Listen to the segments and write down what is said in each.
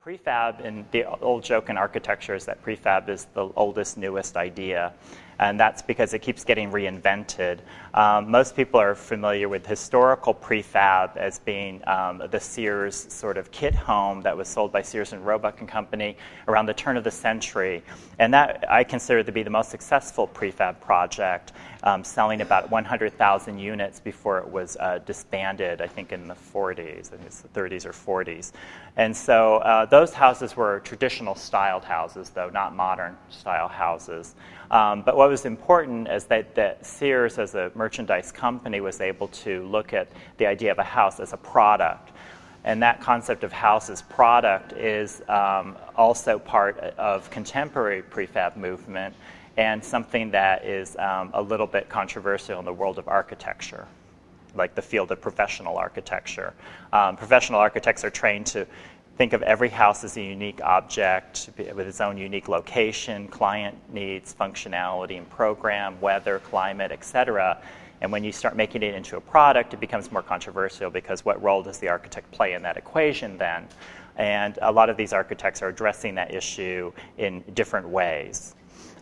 Prefab, and the old joke in architecture is that prefab is the oldest, newest idea, and that's because it keeps getting reinvented. Most people are familiar with historical prefab as being the Sears sort of kit home that was sold by Sears and Roebuck and Company around the turn of the century, and that I consider to be the most successful prefab project, selling about 100,000 units before it was disbanded, I think in the 40s, I think it's the 30s or 40s. And so those houses were traditional styled houses, though, not modern style houses. But what was important is that Sears, as a merchandise company, was able to look at the idea of a house as a product. And that concept of house as product is also part of contemporary prefab movement and something that is a little bit controversial in the world of architecture, like the field of professional architecture. Professional architects are trained to think of every house as a unique object with its own unique location, client needs, functionality, and program, weather, climate, etc. And when you start making it into a product, it becomes more controversial because what role does the architect play in that equation then? And a lot of these architects are addressing that issue in different ways.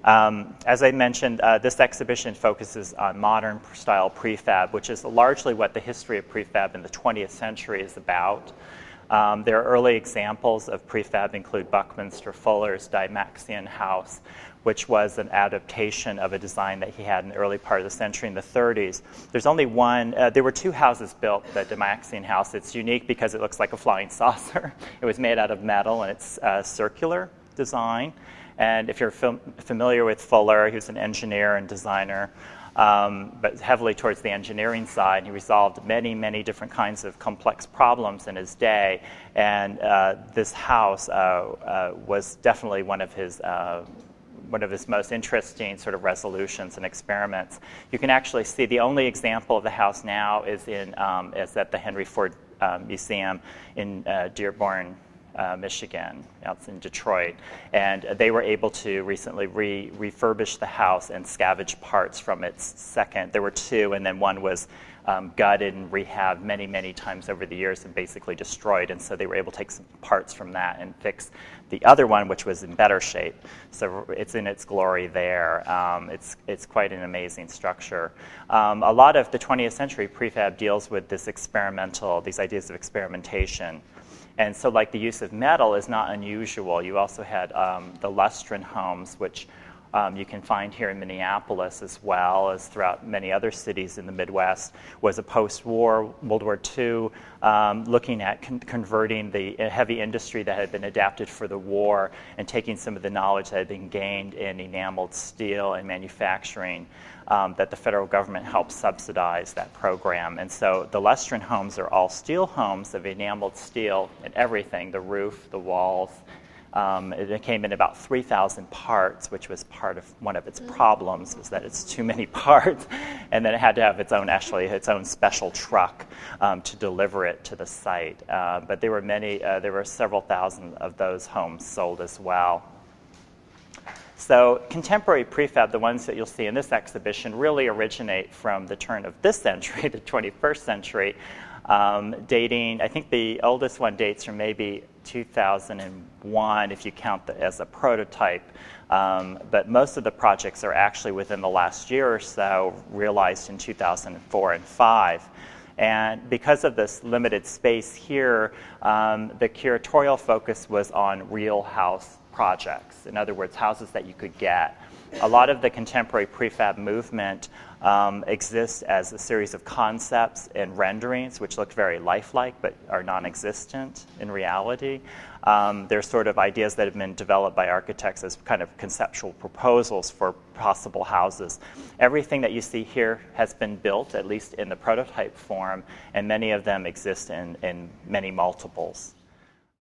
As I mentioned, this exhibition focuses on modern style prefab, which is largely what the history of prefab in the 20th century is about. There are early examples of prefab include Buckminster Fuller's Dymaxion House, which was an adaptation of a design that he had in the early part of the century in the 30s. There's only one, there were two houses built, the Dymaxion House. It's unique because it looks like a flying saucer. It was made out of metal and it's circular design. And if you're familiar with Fuller, he was an engineer and designer, but heavily towards the engineering side. He resolved many, many different kinds of complex problems in his day. And this house was definitely one of his most interesting sort of resolutions and experiments. You can actually see the only example of the house now is at the Henry Ford Museum in Dearborn, Michigan, out in Detroit. And they were able to recently refurbish the house and scavenge parts from its second. There were two, and then one was gutted and rehabbed many, many times over the years and basically destroyed. And so they were able to take some parts from that and fix the other one, which was in better shape. So it's in its glory there. It's quite an amazing structure. A lot of the 20th century prefab deals with these ideas of experimentation. And so like the use of metal is not unusual. You also had the Lustron homes, which you can find here in Minneapolis as well as throughout many other cities in the Midwest, was a post-war, World War II, looking at converting the heavy industry that had been adapted for the war and taking some of the knowledge that had been gained in enameled steel and manufacturing that the federal government helped subsidize that program. And so the Lustron homes are all steel homes of enameled steel and everything, the roof, the walls. It came in about 3,000 parts, which was part of one of its problems, was that it's too many parts, and then it had to have its own special truck to deliver it to the site. But there were several thousand of those homes sold as well. So contemporary prefab, the ones that you'll see in this exhibition, really originate from the turn of this century, the 21st century, dating, I think the oldest one dates from maybe 2001 if you count as a prototype. But most of the projects are actually within the last year or so, realized in 2004 and 2005. And because of this limited space here, the curatorial focus was on real house projects. In other words, houses that you could get. A lot of the contemporary prefab movement exists as a series of concepts and renderings, which look very lifelike but are non-existent in reality. They're sort of ideas that have been developed by architects as kind of conceptual proposals for possible houses. Everything that you see here has been built, at least in the prototype form, and many of them exist in many multiples.